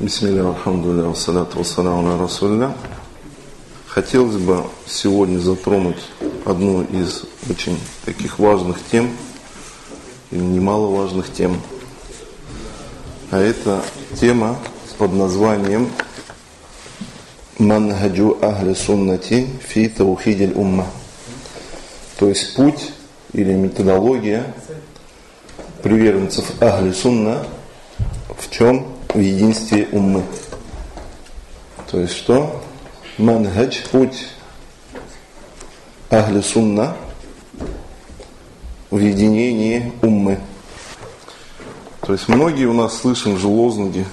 Бисмилля, алхамдулилля, вассаляту вассаляму аля расулилля. Хотелось бы сегодня затронуть одну из очень таких важных тем, и немаловажных тем. А это тема под названием «Манхаджу ахли суннати фи таухидиль умма». То есть путь или методология приверженцев ахли сунна в чем? В единстве уммы. То есть что? Манхадж, путь ахли сунна в единении уммы. То есть многие у нас слышим же лозунги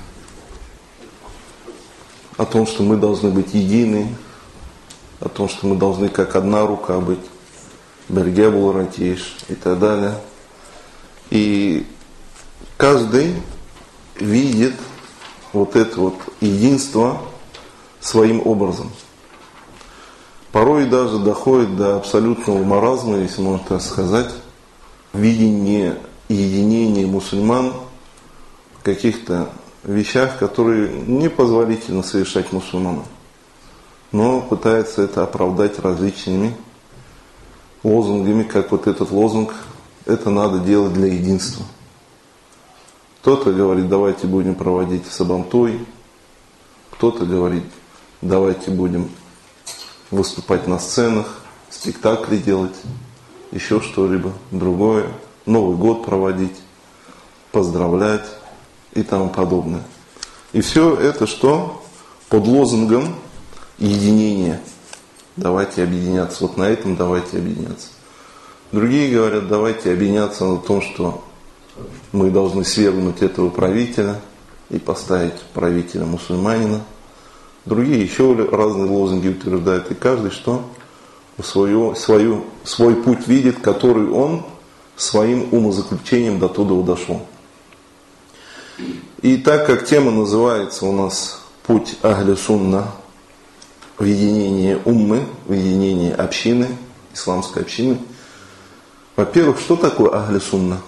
о том, что мы должны быть едины, о том, что мы должны как одна рука быть, берге был ратиш и так далее. И каждый видит вот это вот единство своим образом. Порой даже доходит до абсолютного маразма, если можно так сказать, видение единения мусульман в каких-то вещах, которые непозволительно совершать мусульманам. Но пытается это оправдать различными лозунгами, как вот этот лозунг «это надо делать для единства». Кто-то говорит, давайте будем проводить сабантуй, кто-то говорит, давайте будем выступать на сценах, спектакли делать, еще что-либо другое, Новый год проводить, поздравлять и тому подобное. И все это что? Под лозунгом единения. Давайте объединяться. Вот на этом давайте объединяться. Другие говорят, давайте объединяться на том, что мы должны свергнуть этого правителя и поставить правителя мусульманина. Другие еще разные лозунги утверждают. И каждый что? Свой путь видит, который он своим умозаключением до туда дошел. И так как тема называется у нас «Путь ахли сунна» в единении уммы, в единении общины, исламской общины, во-первых, что такое ахли сунна?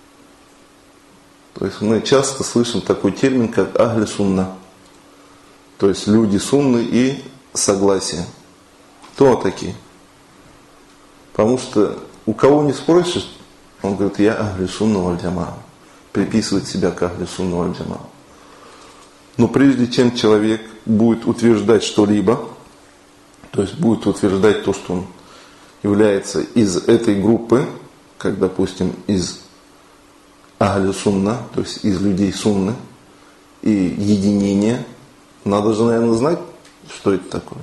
То есть мы часто слышим такой термин, как ахли сунна. То есть люди сунны и согласия. Кто такие? Потому что у кого не спросишь, он говорит, я ахли сунна валь джамаа. Приписывает себя к ахли сунна валь джамаа. Но прежде чем человек будет утверждать что-либо, то есть будет утверждать то, что он является из этой группы, как, допустим, из ахли сунна, то есть из людей сунны и единения, надо же, наверное, знать, что это такое.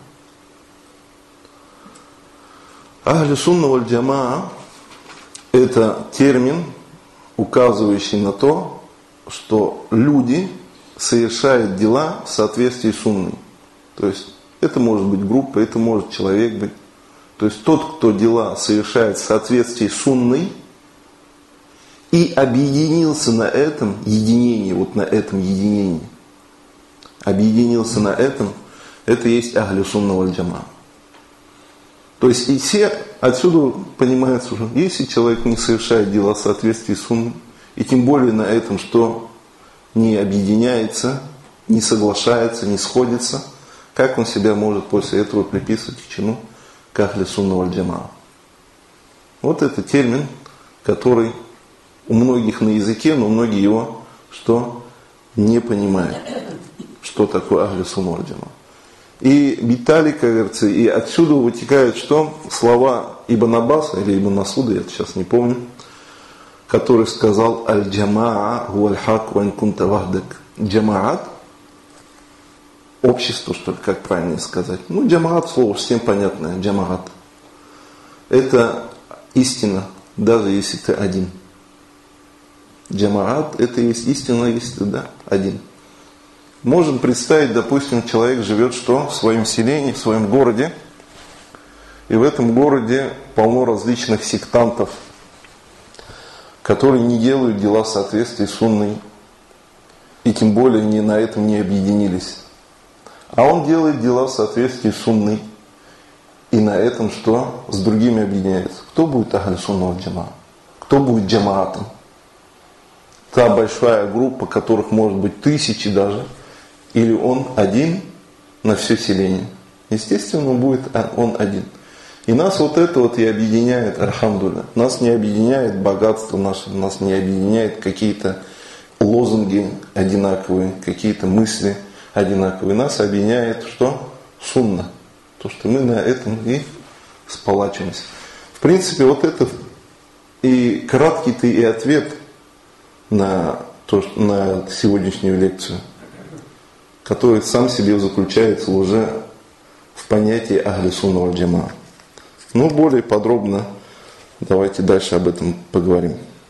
Ахли сунна валь джамаа – это термин, указывающий на то, что люди совершают дела в соответствии с сунной. То есть это может быть группа, это может человек быть. То есть тот, кто дела совершает в соответствии с сунной и объединился на этом единении, вот на этом единении, объединился на этом, это есть ахли сунна валь джамаа. То есть и все отсюда понимается уже, если человек не совершает дела в соответствии с сунной, и тем более на этом, что не объединяется, не соглашается, не сходится, как он себя может после этого приписывать к чему? К ахли сунна валь джамаа. Вот это термин, который у многих на языке, но многие его что? Не понимают, что такое ахли сунна валь джамаа. И Битали, как говорится, и отсюда вытекают что? Слова Ибн Аббаса или Ибн Масуда, я сейчас не помню, который сказал «Аль-джамаа гуаль-хак вань кунта вахдак». Джамаат, общество, что ли, как правильно сказать. Ну, джамаат, слово всем понятное, джамаат. Это истина, даже если ты один. Джамаат, это есть истина, если ты один. Можем представить, допустим, человек живет что? В своем селении, в своем городе. И в этом городе полно различных сектантов, которые не делают дела в соответствии с сунной. И тем более на этом не объединились. А он делает дела в соответствии с сунной. И на этом что? С другими объединяется. Кто будет ахли сунна валь джамаа? Кто будет джамаатом? Та большая группа, которых может быть тысячи даже, или он один на все селение? Естественно, будет он один. И нас вот это вот и объединяет, альхамдулилля. Нас не объединяет богатство наше, нас не объединяет какие-то лозунги одинаковые, какие-то мысли одинаковые. Нас объединяет что? Сунна. То, что мы на этом и сплачиваемся. В принципе, вот это и краткий-то и ответ на сегодняшнюю лекцию, который сам себе заключается уже в понятии Ахли Сунна валь Джамаа. Но более подробно давайте дальше об этом поговорим.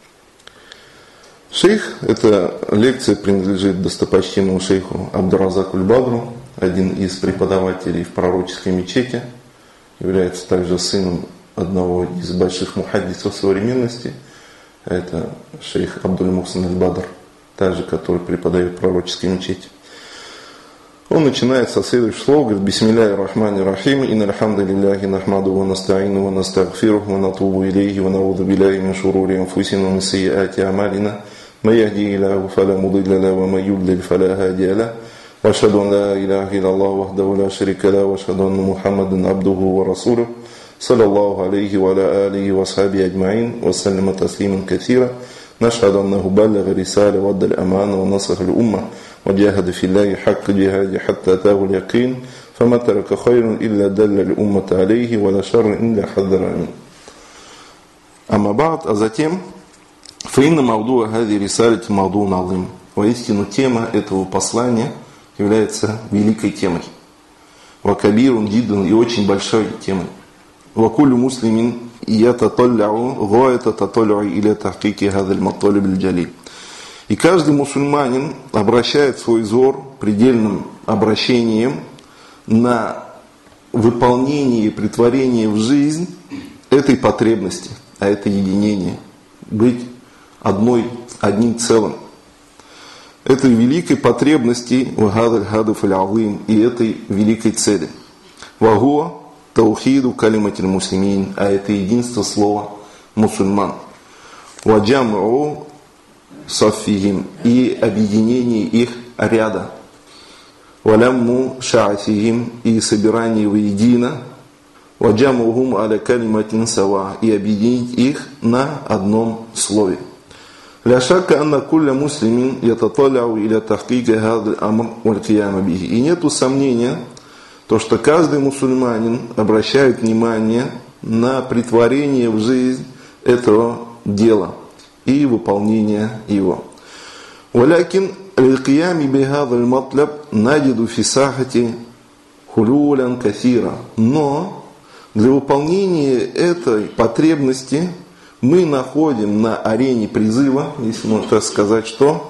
Шейх, эта лекция принадлежит достопочтенному шейху Абдуразаку аль-Бадру, один из преподавателей в пророческой мечети, является также сыном одного из больших мухаддисов современности, это шейх Абдуль-Мухсин аль-Бадр, также который преподает в пророческой мечети. Он начинает со следующих слов, говорит: «Бисмилляхи рахмани рахим, инна алхамдулиллахи нахмаду ва настаину ва настагфируху ва натубу илейхи ва науду билляхи мин шурури анфусина ва мин сайyiati амалина, ман яхдихиллаху фала мудилля лаху ва ман юдлил фала хадия лаху, ва ашхаду ан ла илляха илляллаху вахдаху ла шарика лаху, ва ашхаду анна Мухаммадан абдуху ва расулуху, саллаллаху алейхи ва аля алихи ва асхабихи аджмаин, ва саллама таслиман касира, нашхаду аннаху баллага рисаля ва адда аль-амана ва насаха аль-умма, وجاهد في الله حق جهاده حتى أتاه اليقين فما ترك خير إلا دل الأمة عليه ولا شر إلا حذر منه». أما بعد, а затем فإن موضوع هذه رسالة موضوع عظيم. Воистину тема этого послания является великой темой. وكبير جدا, и очень большой темой. وكل مسلم يتطلع غاية تطلع إلى تحقيق هذا المطلب الجليل. И каждый мусульманин обращает свой взор предельным обращением на выполнение и претворение в жизнь этой потребности, а это единение, быть одним целым. Этой великой потребности и этой великой цели. Вагуа таухиду калиматиль муслимин, а это единство слова мусульман. Ваджаму саффихим, и объединение их ряда. Валямму ша'атихим, и собирание воедино. Ваджамухум аля калиматин сава, и объединить их на одном слове. Ля шакка анна кулля муслимин ятаталяу иля тахкика хадаль амр валь кияма бихи. И нету сомнения, то, что каждый мусульманин обращает внимание на претворение в жизнь этого дела и выполнение его. Валякин лилкиями бихадаль матлаб наджиду фи сахати хулюлян кафира. Но для выполнения этой потребности мы находим на арене призыва, если можно так сказать, что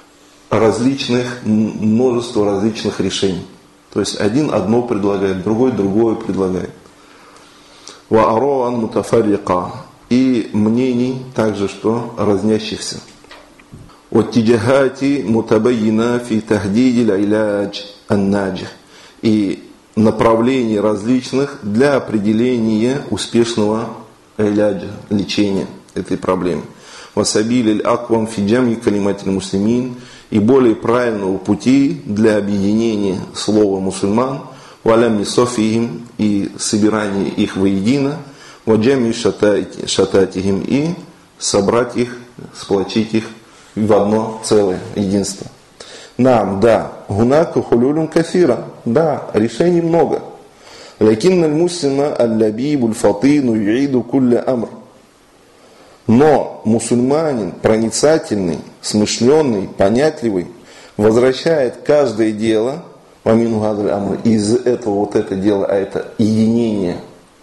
множество различных решений. То есть один одно предлагает, другой другое предлагает. Ва ароан мутафаррика, и мнений также, что разнящихся. Оттиджахати мутабайина фи тахдидиль иладж ан-наджих, и направлений различных для определения успешного иляджа, лечения этой проблемы. Васабиль аквам фи джамми калиматиль муслимин, и более правильного пути для объединения слова мусульман, валям софихим, и собирания их воедино, ваджами шататихим, и собрать их, сплотить их в одно целое, единство. Нам, да, гунака хулюлюн кафира, да, решений много. Лакинна аль-муслима аль-лабибу аль-фатину юиду кулля амр. Но мусульманин, проницательный, смышленный, понятливый, возвращает каждое дело из этого вот это дело, а это единение,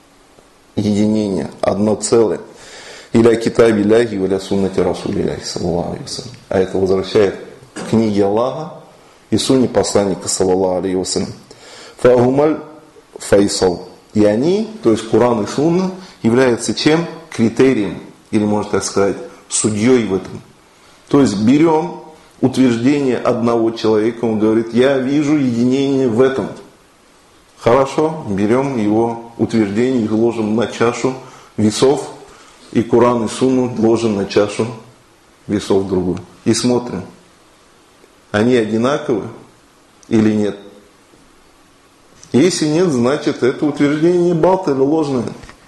одно целое. Иля китаби ляхи валя суннати расулилляхи саллаллаху алейхи вассалям. А это возвращает к книге Аллаха и сунне посланника саллаллаху алейхи вассалям. Фагумаль файсал. И они, то есть Куран и Сунна, являются чем? Критерием, или можно так сказать, судьей в этом. То есть берем утверждение одного человека, он говорит: я вижу единение в этом. Хорошо, берем его утверждение и ложим на чашу весов, и Куран и Сунну ложим на чашу весов другую. И смотрим, они одинаковы или нет? Если нет, значит это утверждение батиль, ложное.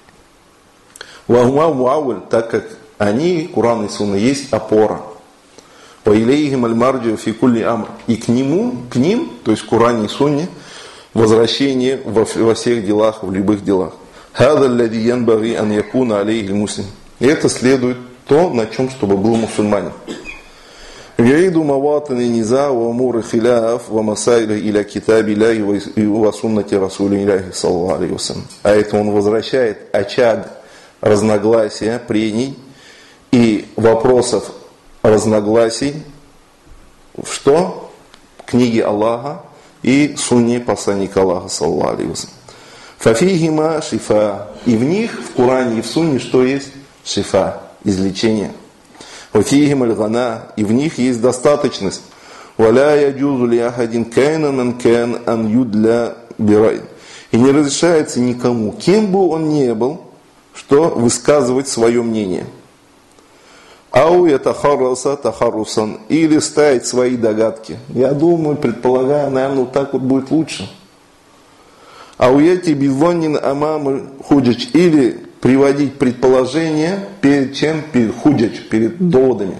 Вахума муавваль, так как они, Куран и Сунна, есть опора. Ва илейхим аль-марджиу фи кулли амр. И к ним, то есть в Куране и Сунне, возвращение во всех делах, в любых делах. Хада аллади янбаги ан якуна алейхи муслим. И это следует то, на чем, чтобы был мусульманин. Яиду маватани низа ва амуры хиляф ва масайля иля китаби ляхи ва суннати расули ляхи саллаллаху алейхи вассалям. А это он возвращает очаг разногласия, прений и вопросов разногласий в что? Книге Аллаха и сунне посланника Аллаха саллаллаху алейхи вассалям. Фафихима шифа. И в них, в Коране и в сунне, что есть? Шифа, излечение. Вафихим аль-гана. И в них есть достаточность. Валя яджузу ли ахадин кайна ман кан ан юдля бирай. И не разрешается никому, кем бы он ни был, что высказывать свое мнение. Ау ятахарраса тахаррусан. Или ставить свои догадки. Я думаю, предполагаю, наверное, вот так вот будет лучше. Ауяти бидваннин амам худжач. Или приводить предположения перед чем? Перед худжач, перед доводами.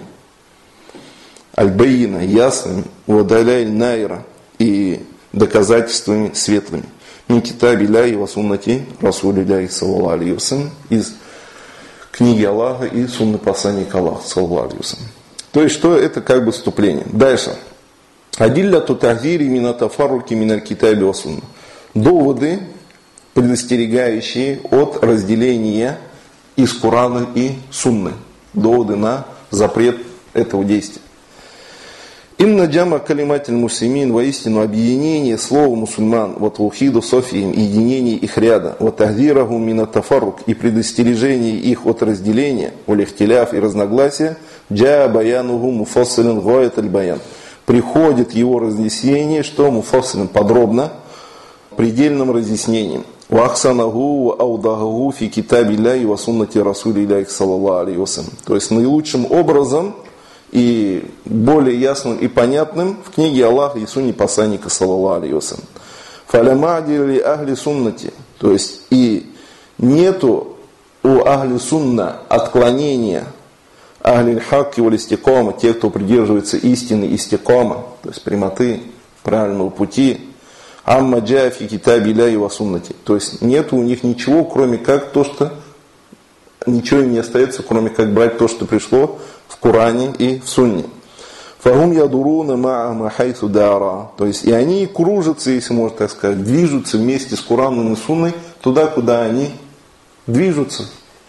Аль-Баина, ясными. Вадаляй найра. И доказательствами светлыми. Мин китаби ляхи ва суннати расули ляхи саллаллаху алейхи вассалям. Из книги Аллаха и сунны посланника Аллаха саллаллаху алейхи вассалям. То есть, что это как бы вступление. Дальше. Адилля тутахири мина тафарруки миналь китаби ва сунна. Доводы, предостерегающие от разделения из Корана и Сунны. Доводы на запрет этого действия. Инна джама калиматиль муслимин, воистину объединение слова мусульман, вот ухиду софиим, единение их ряда, вот тахдираху мина тафаррук, и предостережение их от разделения, улихтиляф и разногласия, джа баянуху муфассилин гаят аль-баян. Приходит его разъяснение, что муфассилин подробно, предельным разъяснением. Вахсанаху аудаху фи китабилляхи ва суннати расулилляхи саллаллаху алейхи вассалям. То есть наилучшим образом и более ясным и понятным в книге Аллаха и сунне посланника саллаллаху алейхи вассалям. Фалямадили ахли суннати. То есть и нету у ахли сунна отклонения ахли хакки валь истикама, те, кто придерживается истины истикама, то есть прямоты, правильного пути. Амма джафи китаби ляхи ва суннати. То есть нет у них ничего, кроме как то, что ничего им не остается, кроме как брать то, что пришло в Коране и в Сунне. Фахум ядуруна ма'ама хайсу дара. То есть и они кружатся, если можно так сказать, движутся вместе с Кораном и Сунной туда, куда они движутся.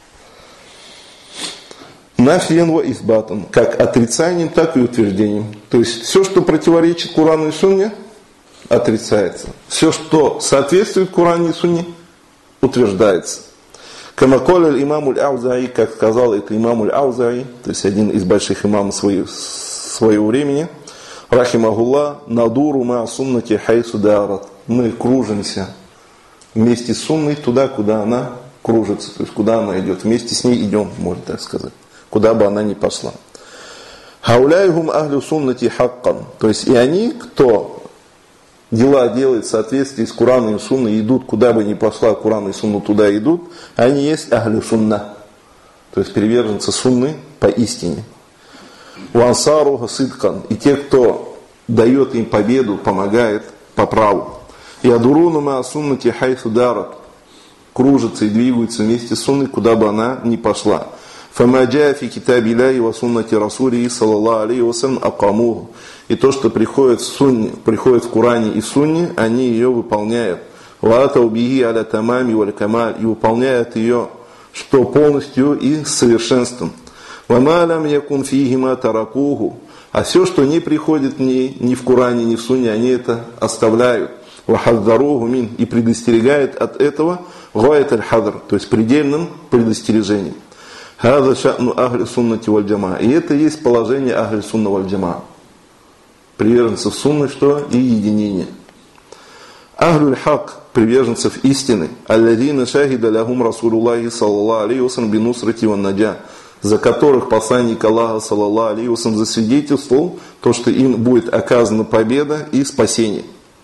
Нафьян ва исбатан. Как отрицанием, так и утверждением. То есть все, что противоречит Корану и Сунне, отрицается. Все, что соответствует Корану и Сунне, утверждается. Камаколь имам аль-Аузаи, как сказал это имам аль-Аузаи, то есть один из больших имамов своего времени, рахимахулла, надуру ма суннати хайсу дарат. Мы кружимся вместе с сунной туда, куда она кружится, то есть куда она идет. Вместе с ней идем, можно так сказать, куда бы она ни пошла. Хауляйхум ахлю суннати хаккан. То есть и они, кто дела делает в соответствии с Кораном и Сунной, идут куда бы ни пошла Коран и Сунна, туда идут, они есть ахлю сунна, то есть приверженцы Сунны поистине. Уансару хасидкан, и те, кто дает им победу, помогает по праву. Ядуруну ма суннати хайсу дарат, кружатся и двигаются вместе с Сунной, куда бы она ни пошла. Фамаджа фи китабилляхи ва суннати расулихи саллаллаху алейхи вассалям акамуху. И то, что приходит в Коране и Сунне, они ее выполняют. Ваатау биги аля тамами валь камаль. И выполняют ее, что полностью и с совершенством. Вамалям якун фигима таракуху. А все, что не приходит ни в Коране, ни в Сунне, они это оставляют. Вахаддаруху мин. И предостерегают от этого гаят аль-хадр, то есть предельным предостережением. Хаза ша'ну ахли суннати валь джама. И это есть положение ахли сунна валь джама. Приверженцев сунны, что? И единение. Ахлюль хак, приверженцев истины. Алладина шахида лахум расулуллахи саллаллаху алейхи вассалям бинусрати ван наджа. За которых посланник Аллаха саллаллаху алейхи вассалям засвидетельствовал то, что им будет оказана победа и спасение.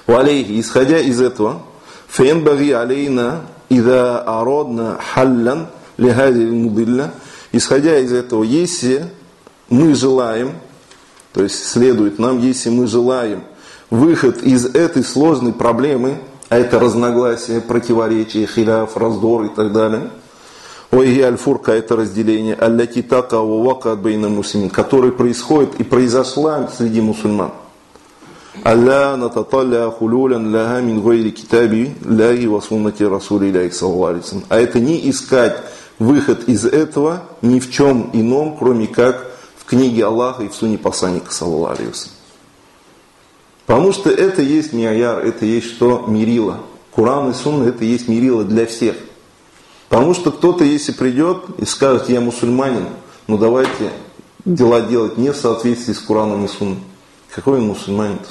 وعليه, исходя из этого, فينبغي علينا إذا أردنا حلا لهذه المضلة, исходя из этого, если мы желаем, то есть следует нам, если мы желаем выход из этой сложной проблемы, а это разногласия, противоречия, хиляф, раздор и так далее, ой, аль-фурка, это разделение, аллати така вакат бейна муслимин, которое происходит и произошла среди мусульман. Алла нататалля хулюлян ляха мин гойри китаби ляхи ва суннати расули ляхи саллаллаху алейхи ва саллям. А это не искать выход из этого ни в чем ином, кроме как в книге Аллаха и в сунне посланника саллаллаху алейхи ва саллям. Потому что это есть ми'яр, это есть что? Мерило. Куран и сунна это есть мерило для всех. Потому что кто-то, если придет и скажет, я мусульманин, ну давайте дела делать не в соответствии с Кураном и сунной. Какой он мусульманин-то?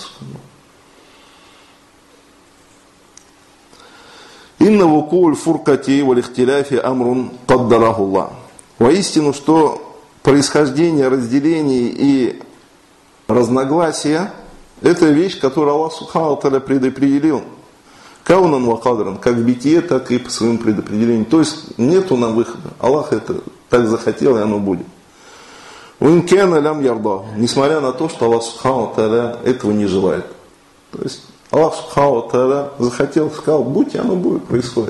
Инна вукуль фуркати валихтиляфи амрун каддарахуллах. Воистину, что происхождение разделений и разногласия это вещь, которую Аллах Субхану ва Тааля предопределил. Каунан ва кадран, как в бытие, так и по своему предопределению. То есть нету нам выхода. Аллах это так захотел, и оно будет. Уинкена лям ярда. Несмотря на то, что Аллах Субхану ва Тааля этого не желает. То есть Аллах Субхану ва Тааля захотел, сказал, будь, и оно будет, происходит.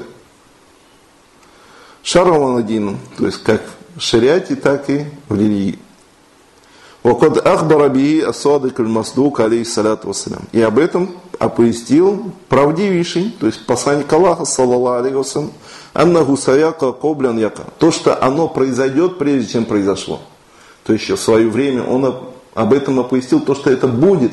Шаралан один, то есть как в шариате, так и в религии. وقد أخبر به الصادق المصدوق عليه الصلاة والسلام. И об этом оповестил правдивейший, то есть посланник Аллаха, саллаллаху алейхи ва саллям, аннаху саяка коблян яка. То, что оно произойдет, прежде чем произошло. То есть еще в свое время он об этом оповестил, то, что это будет.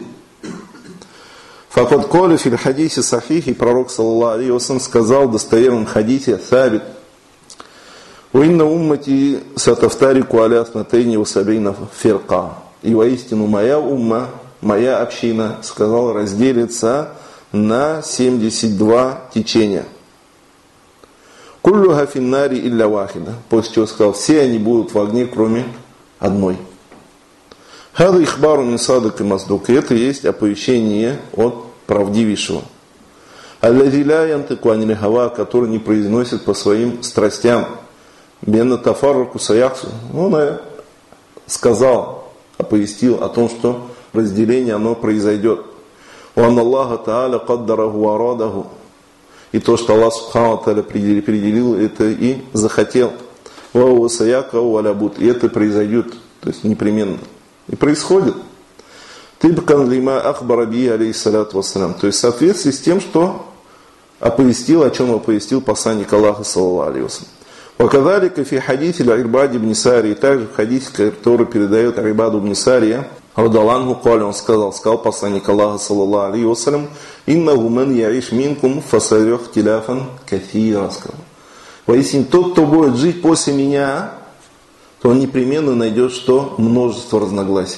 Факад коля фил хадисе сахих, и пророк, саллаллаху алейхи ва саллям, сказал в достоверном хадисе, сабит, «Уинна уммати сатафтарику аля снатейни васабейна фирка». И воистину моя умма, моя община, сказал, разделится на 72 течения. «Куллюха финнари илля вахида». После чего сказал, все они будут в огне, кроме одной. «Хада ихбару мин садак и маздук». И это есть оповещение от правдивейшего. «Аллади ля янтыку анил хава», который не произносит по своим страстям. Бенна тафарраку саяхсу. Он сказал, оповестил о том, что разделение оно произойдет. Уан Аллаха Та'аля каддараху арадаху. И то, что Аллах Субхану Та'аля определил, это и захотел. Ва саяка валябут. И это произойдет, то есть непременно. И происходит. Тибкан лима ахбара би алейхиссалату вассалям. То есть в соответствии с тем, что оповестил, о чем оповестил посланник Аллаха, саллаллаху алейхи ва саллям. وكذلك في حديث العرباد بن ساري, также в хадисе, который передает Арибаду бн Сария, радаллаху каль, он сказал посланник Аллаха, саллаллаху алейхи ва саллям, иннаху ман яиш минкум фасарих тиляфан кафира. Воистину, тот, кто будет жить после меня, то он непременно найдет что? Множество разногласий.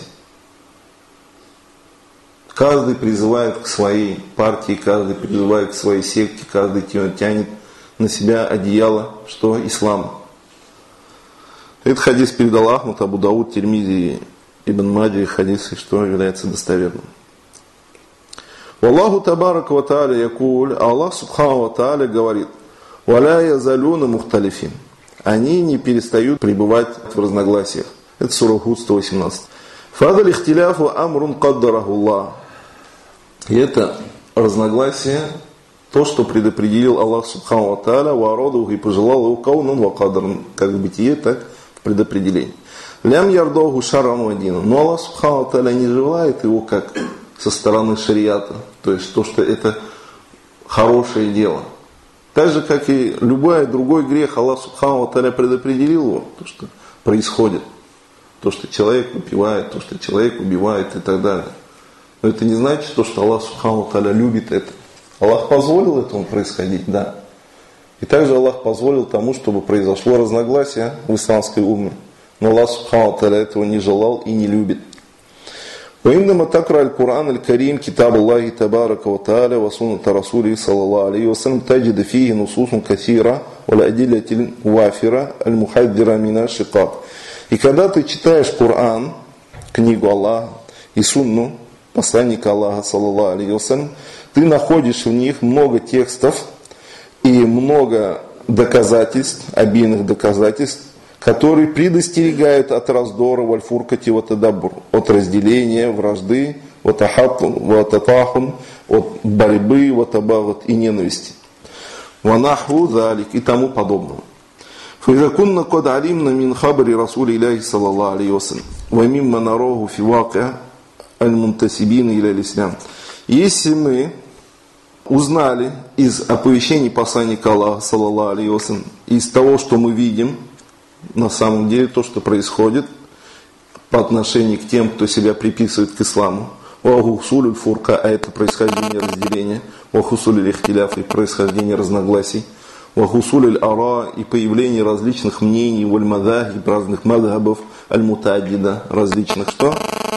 Каждый призывает к своей партии, каждый призывает к своей секте, каждый тянет на себя одеяло, что ислам. Этот хадис передал Ахмад, Абу Дауд, Тирмизи, Ибн Маджи, хадисы, что является достоверным. Аллаху табарак ва тааля якуль, Аллах субхану ва тааля говорит, валя язалюна мухталифин. Они не перестают пребывать в разногласиях. Это сура Худ 118. Фадаль ихтиляфу амрун каддараху Аллах. И это разногласие, то, что предопределил Аллах Субхану ва Тааля, варадуху, и пожелал его каунан ва кадран, как в бытие, так в предопределении. Лям ярдоху шарам вадина. Но Аллах Субхану ва Тааля не желает его как со стороны шариата, то есть то, что это хорошее дело. Так же, как и любой другой грех, Аллах Субхану ва Тааля предопределил его, то, что происходит. То, что человек выпивает, то, что человек убивает и так далее. Но это не значит, что Аллах Субхану ва Тааля любит это. Аллах позволил этому происходить, да. И также Аллах позволил тому, чтобы произошло разногласие в исламской умме. Но Аллах Субхану ва Тааля этого не желал и не любит. وإنما تقرأ القرآن الكريم كتاب الله تبارك وتعالى وسنة رسوله صلى الله عليه وسلم تجد فيه نصوص كثيرة والأدلة الوافرة المحذرة من الشقاق. И когда ты читаешь Коран, книгу Аллаха и сунну посланника Аллаха, саллаллаху алейхи ва саллям, ты находишь в них много текстов и много доказательств, обильных доказательств, которые предостерегают от раздора, вальфуркати, ватадабур, от разделения, вражды, вататахун, от борьбы, ватабагат и ненависти. Ванахву залик и тому подобного. فإذا كنا قد علمنا من خبر رسول الله صلى الله عليه وسلم ومما نراه في واقع المنتسبين إلى الإسلام. Если мы узнали из оповещений посланника Аллаха, саллаллаху алейхи ва саллям, из того, что мы видим, на самом деле, то, что происходит по отношению к тем, кто себя приписывает к исламу, вахусуль фурка, а это происхождение разделения, вахусуль ихтиляф, и происхождение разногласий, вахусуль ара, и появление различных мнений, валь-мадахиб, разных мадхабов, аль-мутаддида, различных что?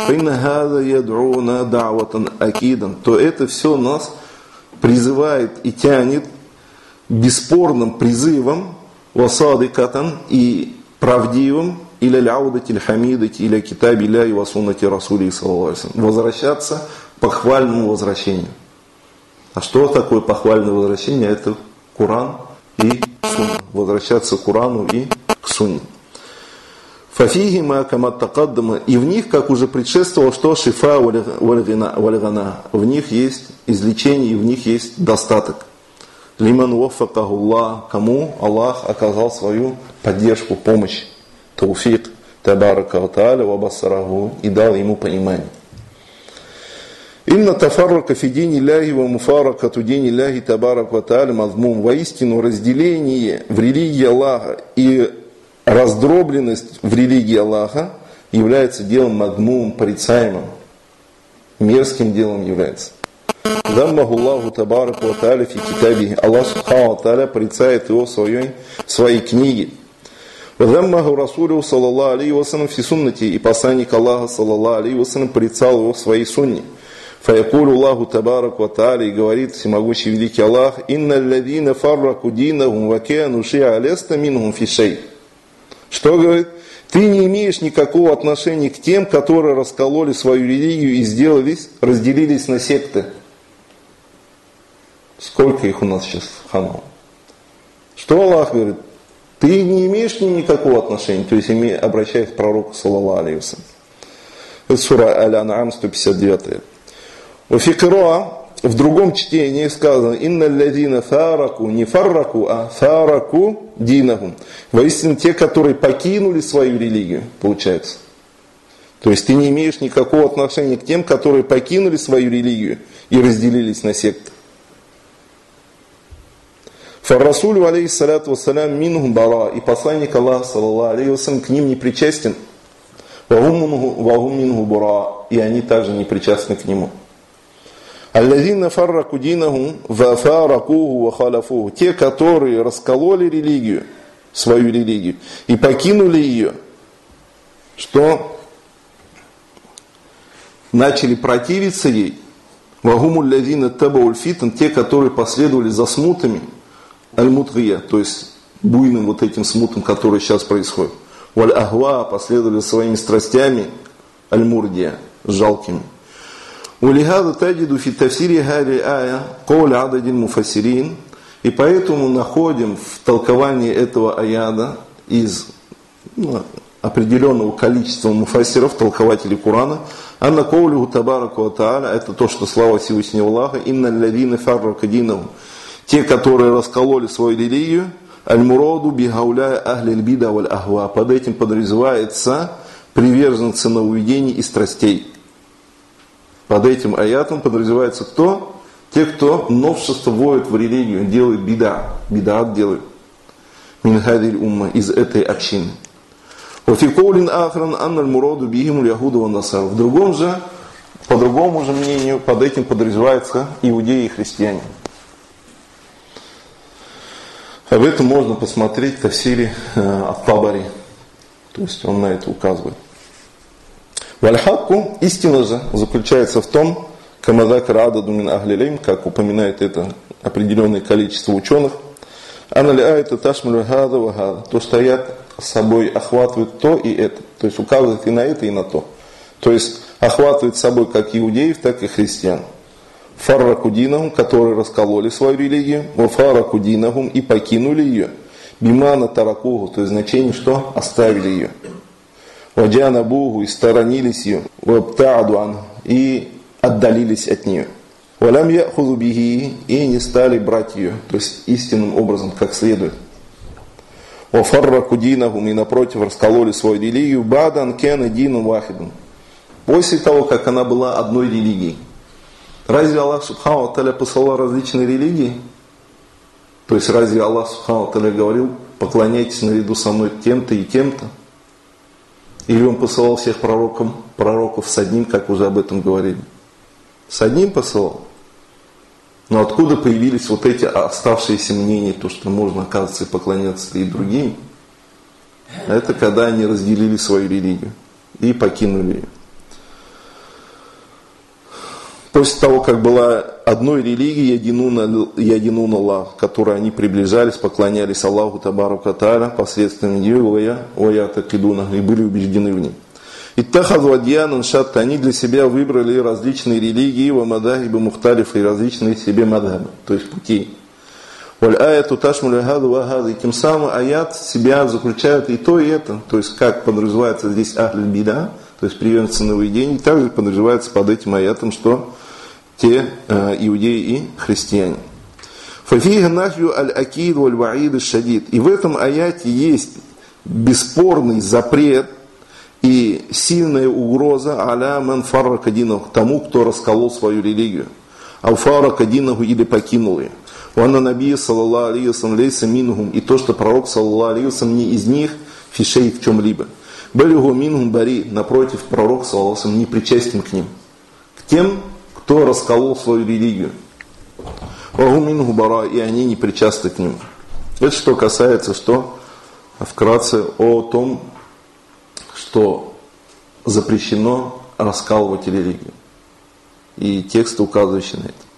То это все нас призывает и тянет бесспорным призывом васадикатан и правдивым иля ляудати хамидати иля китаби ля и васунати расули саллаллаху алейхи ва саллям. Возвращаться к похвальному возвращению. А что такое похвальное возвращение? Это Коран и Сунна. Возвращаться к Корану и к Сунне. Фафихима камат такаддама, и в них, как уже предшествовало, что шифа вальгана, в них есть излечение и в них есть достаток. Лиман ваффакаху Аллах, кому Аллах оказал свою поддержку, помощь, тауфик, табарака ва тааля ва басараху, и дал ему понимание. Инна тафаррака фи дини ляхи ва муфаракату дини ляхи табарака ва тааля мазмум, воистину разделение в религии Аллаха и раздробленность в религии Аллаха является делом мадмум, порицаемым, мерзким делом является. Даммаху Аллаху табараку ва тааля фи китабихи. Аллах субхану ва тааля порицает его в своей книге. Даммаху Расулю саллаллаху алейхи ва саллям фи суннати. И посланник Аллаха саллаллаху алейхи ва саллям порицал его в своей сунне. Фаякулю Аллаху табараку ва тааля, и говорит всемогущий великий Аллах: инна алладина фарраку динахум ва кану ши'a ласта минхум фи шей. Что говорит? Ты не имеешь никакого отношения к тем, которые раскололи свою религию и разделились на секты. Сколько их у нас сейчас в Ханау? Что Аллах говорит? Ты не имеешь к ним никакого отношения, то есть обращаясь к пророку, саллаллаху алейхи ва саллям. Это сура Аль-Ан'ам, 159. В другом чтении сказано: «Инна алладина фараку», не фарраку, а фараку динахум. Воистину те, которые покинули свою религию, получается. То есть ты не имеешь никакого отношения к тем, которые покинули свою религию и разделились на секты. Фар-Расулю алейхиссаляту вассалям минхум бара, и посланник Аллаха саллаллаху алейхи ва саллям к ним не причастен. Вагум минху бара, и они также не причастны к нему. Аллазина фарраку динахум ва фаракуху ва халяфуху, те, которые раскололи религию, свою религию, и покинули ее, что начали противиться ей. Вагуму аллазина табауль фитан, те, которые последовали за смутами, аль-мутгия, то есть буйным вот этим смутом, который сейчас происходит. Валь-ахва, последовали своими страстями, аль-мурдия, жалкими. Улихада таджиду фи тафсири хади ая каули ададин муфассирин, и поэтому находим в толковании этого аяда из определенного количества муфассиров, толкователей Корана, анна каулиху табараку ва тааля, это то, что слава Всевышнего Аллаха, инна алладина фаррака динахум, те, которые раскололи свою религию, аль-мураду бихауля ахли аль-бида валь-ахва, под этим подразумевается приверженцы нововведений и страстей. Под этим аятом подразумевается кто? Те, кто новшество вводит в религию, делает бидат делает. Мин хадиль умма, из этой общины. Вафикоулин ахран анналь мураду бихиму яхуду ва насар. По другому же мнению, под этим подразумеваются иудеи и христиане. Об этом можно посмотреть в тафсире Ат-Табари. То есть он на это указывает. Вальхакку, истина же заключается в том, камадакар ададу мин ахлилейм, как упоминает это определенное количество ученых, аналяет ташмалю хада ва хада, то, что аят с собой охватывает то и это, то есть указывает и на это, и на то. То есть охватывает с собой как иудеев, так и христиан. фарраку динахум, которые раскололи свою религию, ва фарраку динахум, и покинули ее, бимана таракуху, то есть значение, что оставили ее, ваджана бугу, и сторонились ее, вабтааду, и отдалились от нее, валям яхузу бихи, и не стали брать ее, то есть истинным образом, как следует. Ва фарраку динахум, и напротив раскололи свою религию, бадан кена дину вахидун, после того, как она была одной религией. Разве Аллах Субхану ва Тааля посылал различные религии? То есть разве Аллах Субхану ва Тааля говорил, поклоняйтесь наряду со мной тем-то и тем-то? Или Он посылал всех пророков с одним, как уже об этом говорили? С одним посылал? Но откуда появились вот эти оставшиеся мнения, то, что можно, оказывается, поклоняться и другим? Это когда они разделили свою религию и покинули ее. После того, как была одной религией, ядинун Аллах, к которой они приближались, поклонялись Аллаху Табарака Тааля посредством нее, и были убеждены в ней. Иттахаду адьянан шатта, они для себя выбрали различные религии, ва мадахибы мухталифа, и различные себе мадхабы, то есть пути. Валь аяту ташмулю хаду ва хаду, и тем самым аят себя заключает и то, и это, то есть как подразумевается здесь ахль бида, то есть приверженцы нововведений, также подразумевается под этим аятом, что те иудеи и христиане. Фафиха нахью аль-акид валь-ваид аль-шадид. И в этом аяте есть бесспорный запрет и сильная угроза аля ман фаррака динаху, тому, кто расколол свою религию. Ау фаррака динаху, или покинул ее. Ванна набия саллаллаху алейхи ва саллям лейса минхум, и то, что пророк саллаллаху алейхи ва саллям не из них, фишей в чем-либо. Балюгу минхум бари, напротив, пророк саллаллаху алейхи ва саллям не причастен к ним. К тем, кто расколол свою религию. Вагу минху бара, и они не причастны к ним. Это что касается, что вкратце о том, что запрещено раскалывать религию. И тексты, указывающие на это.